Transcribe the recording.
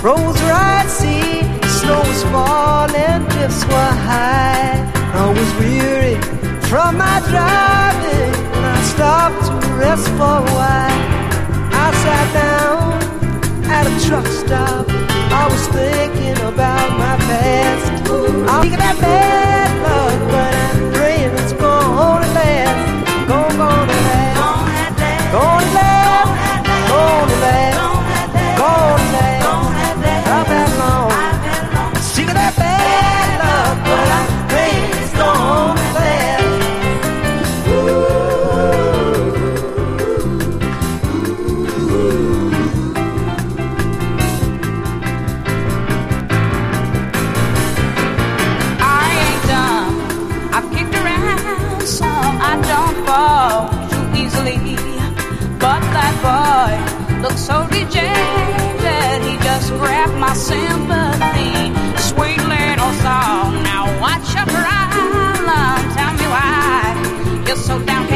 Roads were icy, snow was falling, drifts were high. I was weary from my driving, and I stopped to rest for a while. I sat down at a truck stop. I was thinking about my past. I'm thinking that bad luck, but I'm praying it's gonna last. Gonna last. Gonna last. Gonna last. Gonna last. I've had long. Sick of that bad luck, but I'm praying it's gonna last. I don't fall too easily, but that boy looks so dejected. He just grabbed my sympathy.